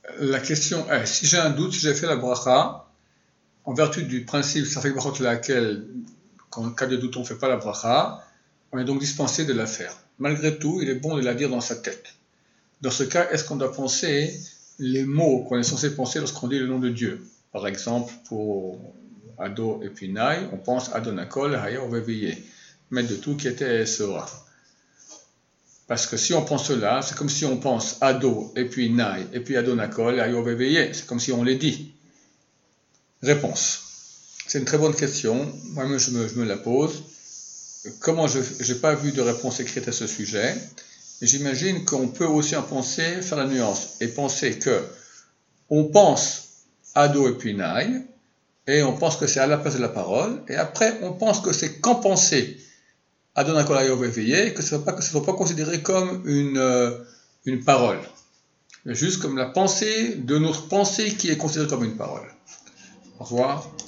La question est, si j'ai un doute, si j'ai fait la bracha, en vertu du principe, ça fait brachot laquelle, en cas de doute, on ne fait pas la bracha, on est donc dispensé de la faire. Malgré tout, il est bon de la dire dans sa tête. Dans ce cas, est-ce qu'on doit penser les mots qu'on est censé penser lorsqu'on dit le nom de Dieu? Par exemple, pour Ado et puis Nai, on pense Adonakol, Haya, on va veiller. Maître de tout qui était sera. Parce que si on pense cela, c'est comme si on pense Ado et puis Nai et puis Adonakol, Haya, on va veiller. C'est comme si on les dit. Réponse. C'est une très bonne question. Moi-même, je me la pose. Comment je n'ai pas vu de réponse écrite à ce sujet. J'imagine qu'on peut aussi en penser, faire la nuance, et penser que on pense Ado et puis Nai, et on pense que c'est à la place de la parole, et après on pense que c'est qu'en penser Adonakol Haya veillé, que ce ne soit pas considéré comme une parole, mais juste comme la pensée de notre pensée qui est considérée comme une parole. Au revoir.